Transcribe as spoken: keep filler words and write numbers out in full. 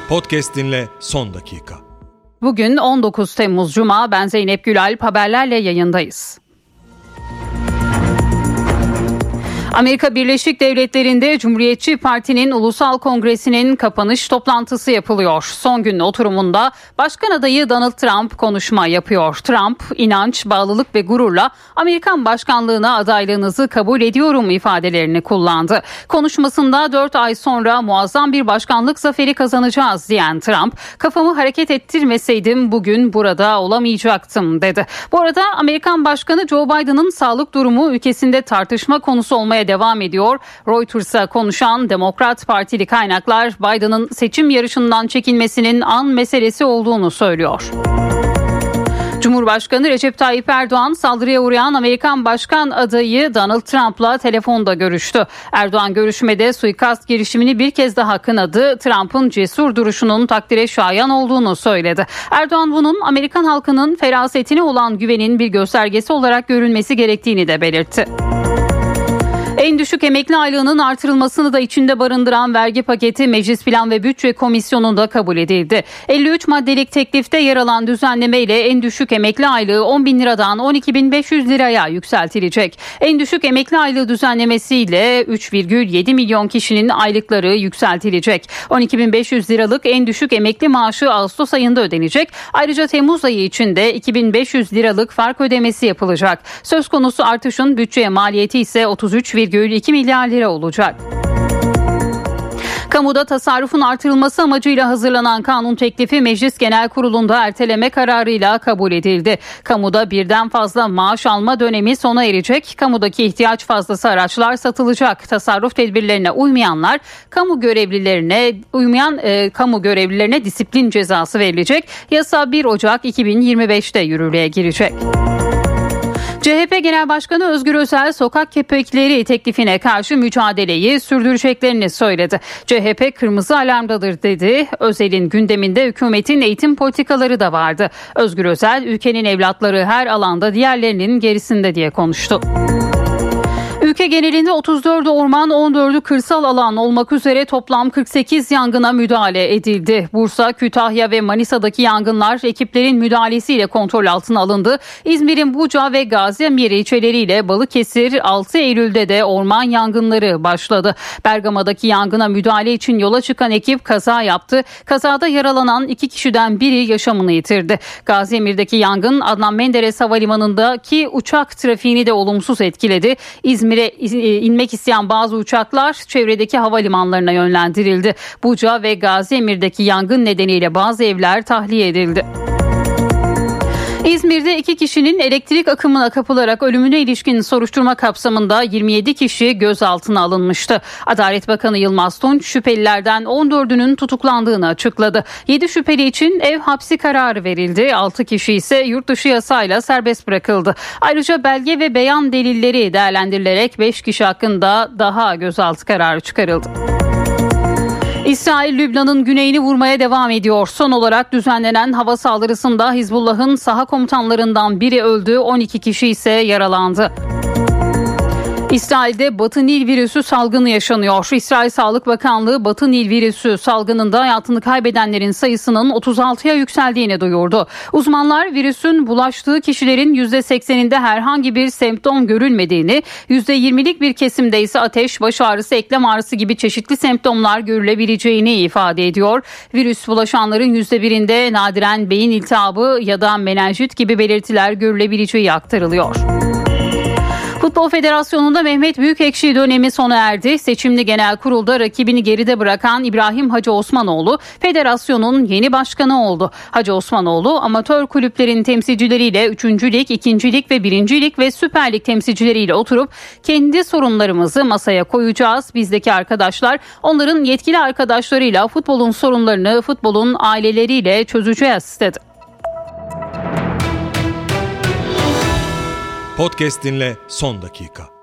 Podcast dinle son dakika. Bugün on dokuz Temmuz Cuma, ben Zeynep Gülalp, haberlerle yayındayız. Amerika Birleşik Devletleri'nde Cumhuriyetçi Parti'nin Ulusal Kongresi'nin kapanış toplantısı yapılıyor. Son gün oturumunda Başkan adayı Donald Trump konuşma yapıyor. Trump, inanç, bağlılık ve gururla Amerikan başkanlığına adaylığınızı kabul ediyorum ifadelerini kullandı. Konuşmasında dört ay sonra muazzam bir başkanlık zaferi kazanacağız diyen Trump, kafamı hareket ettirmeseydim bugün burada olamayacaktım dedi. Bu arada Amerikan Başkanı Joe Biden'ın sağlık durumu ülkesinde tartışma konusu olmaya devam ediyor. Reuters'a konuşan Demokrat Partili kaynaklar Biden'ın seçim yarışından çekilmesinin an meselesi olduğunu söylüyor. Cumhurbaşkanı Recep Tayyip Erdoğan saldırıya uğrayan Amerikan Başkan adayı Donald Trump'la telefonda görüştü. Erdoğan görüşmede suikast girişimini bir kez daha kınadı. Trump'ın cesur duruşunun takdire şayan olduğunu söyledi. Erdoğan bunun Amerikan halkının ferasetine olan güvenin bir göstergesi olarak görülmesi gerektiğini de belirtti. En düşük emekli aylığının artırılmasını da içinde barındıran vergi paketi Meclis Plan ve Bütçe Komisyonu'nda kabul edildi. elli üç maddelik teklifte yer alan düzenleme ile en düşük emekli aylığı on bin liradan on iki bin beş yüz liraya yükseltilecek. En düşük emekli aylığı düzenlemesiyle üç virgül yedi milyon kişinin aylıkları yükseltilecek. on iki bin beş yüz liralık en düşük emekli maaşı Ağustos ayında ödenecek. Ayrıca Temmuz ayı içinde iki bin beş yüz liralık fark ödemesi yapılacak. Söz konusu artışın bütçeye maliyeti ise otuz üç virgül iki milyar lira olacak. Kamuda tasarrufun artırılması amacıyla hazırlanan kanun teklifi Meclis Genel Kurulu'nda erteleme kararıyla kabul edildi. Kamuda birden fazla maaş alma dönemi sona erecek. Kamudaki ihtiyaç fazlası araçlar satılacak. Tasarruf tedbirlerine uymayanlar, kamu görevlilerine uymayan e, kamu görevlilerine disiplin cezası verilecek. Yasa bir Ocak iki bin yirmi beşte yürürlüğe girecek. C H P Genel Başkanı Özgür Özel sokak köpekleri teklifine karşı mücadeleyi sürdüreceklerini söyledi. C H P kırmızı alarmdadır dedi. Özel'in gündeminde hükümetin eğitim politikaları da vardı. Özgür Özel, ülkenin evlatları her alanda diğerlerinin gerisinde diye konuştu. Ülke genelinde otuz dördü orman, on dördü kırsal alan olmak üzere toplam kırk sekiz yangına müdahale edildi. Bursa, Kütahya ve Manisa'daki yangınlar ekiplerin müdahalesiyle kontrol altına alındı. İzmir'in Buca ve Gaziemir ilçeleriyle Balıkesir, altı Eylül'de de orman yangınları başladı. Bergama'daki yangına müdahale için yola çıkan ekip kaza yaptı. Kazada yaralanan iki kişiden biri yaşamını yitirdi. Gaziemir'deki yangın Adnan Menderes Havalimanı'ndaki uçak trafiğini de olumsuz etkiledi. İzmir'e inmek isteyen bazı uçaklar çevredeki havalimanlarına yönlendirildi. Buca ve Gaziemir'deki yangın nedeniyle bazı evler tahliye edildi. İzmir'de iki kişinin elektrik akımına kapılarak ölümüne ilişkin soruşturma kapsamında yirmi yedi kişi gözaltına alınmıştı. Adalet Bakanı Yılmaz Tunç şüphelilerden on dördünün tutuklandığını açıkladı. yedi şüpheli için ev hapsi kararı verildi. altı kişi ise yurt dışı yasayla serbest bırakıldı. Ayrıca belge ve beyan delilleri değerlendirilerek beş kişi hakkında daha gözaltı kararı çıkarıldı. İsrail, Lübnan'ın güneyini vurmaya devam ediyor. Son olarak düzenlenen hava saldırısında Hizbullah'ın saha komutanlarından biri öldü, on iki kişi ise yaralandı. İsrail'de Batı Nil virüsü salgını yaşanıyor. İsrail Sağlık Bakanlığı Batı Nil virüsü salgınında hayatını kaybedenlerin sayısının otuz altıya yükseldiğini duyurdu. Uzmanlar virüsün bulaştığı kişilerin yüzde sekseninde herhangi bir semptom görülmediğini, yüzde yirmilik bir kesimde ise ateş, baş ağrısı, eklem ağrısı gibi çeşitli semptomlar görülebileceğini ifade ediyor. Virüs bulaşanların yüzde birinde nadiren beyin iltihabı ya da menenjit gibi belirtiler görülebileceği aktarılıyor. Futbol Federasyonu'nda Mehmet Büyükekşi dönemi sona erdi. Seçimli genel kurulda rakibini geride bırakan İbrahim Hacı Osmanoğlu federasyonun yeni başkanı oldu. Hacı Osmanoğlu amatör kulüplerin temsilcileriyle üçüncü lig, ikinci lig ve birinci lig ve Süper Lig temsilcileriyle oturup kendi sorunlarımızı masaya koyacağız. Bizdeki arkadaşlar onların yetkili arkadaşlarıyla futbolun sorunlarını futbolun aileleriyle çözeceğiz dedi. Podcast dinle son dakika.